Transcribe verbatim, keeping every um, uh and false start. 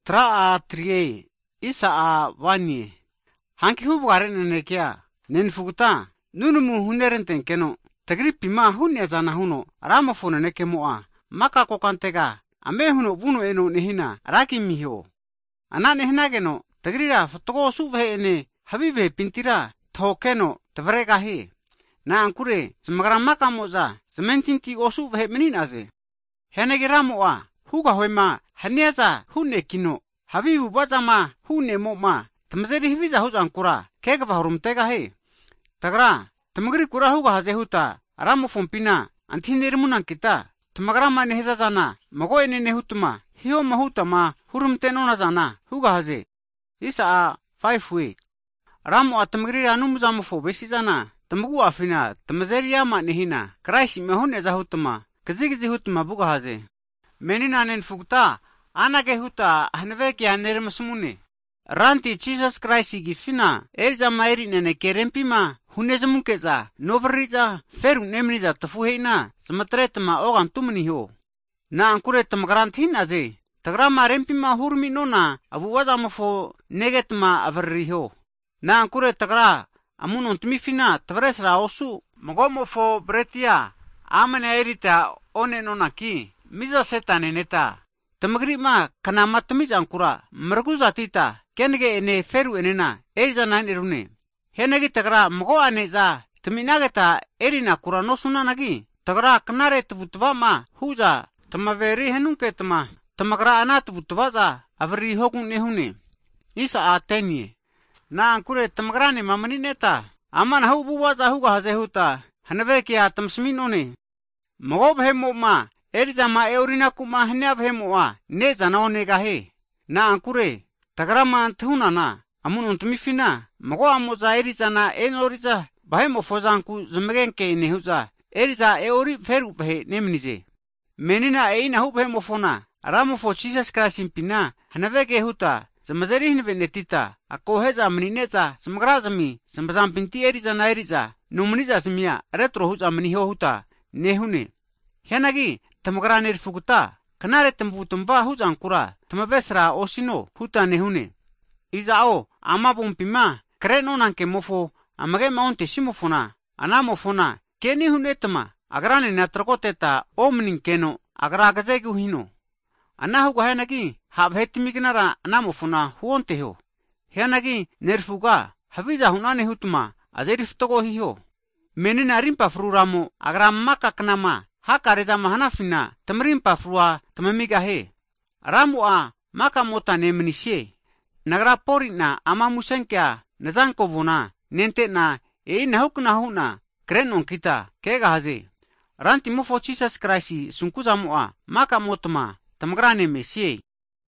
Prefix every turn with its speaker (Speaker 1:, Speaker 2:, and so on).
Speaker 1: Tra a trie, isa a wanye. Hanki hubu garen nenekia, nen fuguta, nunu mu huneren tenkeno, tagri pima hunne zana huno, ramofone neke moa, maka kokantega, ame huno bunu eno nehina, raki mihio. Ana nehina geno, tagrira fotogo suve ene, habibe pintira, thokeno, tavrega he. Na ankure, semagra maka moza, sementinti osu ve menin aze. Henegera moa, huga hoima, haniaza, hunne kino, habibu bazama, hunne moma, tamzeri hiviza huz ankura, kega vahurum tega he. Tagra, tamagri kura huga haze huta, aramo fompina, antinerimunan kita, tamagra ma neheza zana, mago ene nehutuma, hiyo mahuta ma, hurum tenona zana, huga haze. Isa a, five week. Ramo atamagri anumuzamo fo besi zana, tamagu afina, tamazeri yama nehina, kraisi mehune za hutuma, kazigizi hutuma buga haze. Menina nen fugta, anage huta, hanveki haneremasumune. Ranti Jesus Christ gifina, erza mairi nene kerempima, huneza munkeza, noveriza, feru nemniza tafuheina, samatretama ogan tumniho. Na ankure tamagrantin aze, tagrama rempima hurmi nona, abuwaza mofo negetma averriho. Na ankure tagra, amunon tumifina, tavresra osu, magomofo bretia, amene erita one nonaki, miza seta neneta. Tamagri ma kanama tamiz ankura, merguza tita, kenege ene feru enena, eriza nan erune. Henegi tagra mago aneza, taminageta erina kura nosuna nagi, tagra kanare tavutva ma, huza, tamaveri henunke tama, tamagra anat vutvaza, avri hokun nehune. Isa a tenye. Na ankure tamagrani mamani neta, aman hau buwaza huga hazehuta, hanavekia tamsminone. Mago bhemo ma, eriza ma eurina kuma hanya bhemoa, neza na onega he. Na ankure, tagrama antuna na, amun untumifina, mago amoza eriza na enoriza, bahemo fozanku zmegenke nehuza, eriza eori feru bhe nemnize. Menina eina hu bhemo fona, ramo fo Jesus Christ impina, hanavege huta, zamazeri hinve netita, akoheza mnineza, samagrazami, samazampinti eriza na eriza, numniza simia, retro huza mniho huta, nehune. Henagi, tamagra nerfuguta, kanare tamvutumba huzan kura, tamavesra osino, huta nehune. Izao, ama bumpima, kreno nanke mofo, amage maunte simofona, anamofona, keni hunetama, agrane natrokoteta, omnin keno, agragazegu hino. Anahuga henagi, habhetimignara anamofona huonteho. Henagi, nerfuga, haviza hunane hutuma, azeriftogo hiho. Menina rimpa fruramo, agramaka knama, haka reza mahanafina, tamrimpa frua, tamamiga he. Ramu a, maka mota nemnishe. Nagra pori na ama musenkia, nazanko vona, nente na, e nahuk na huna, krenon kita, kega haze. Ranti mufo Jesus Christ sunkuzamu a, maka motma, tamagrane mesye.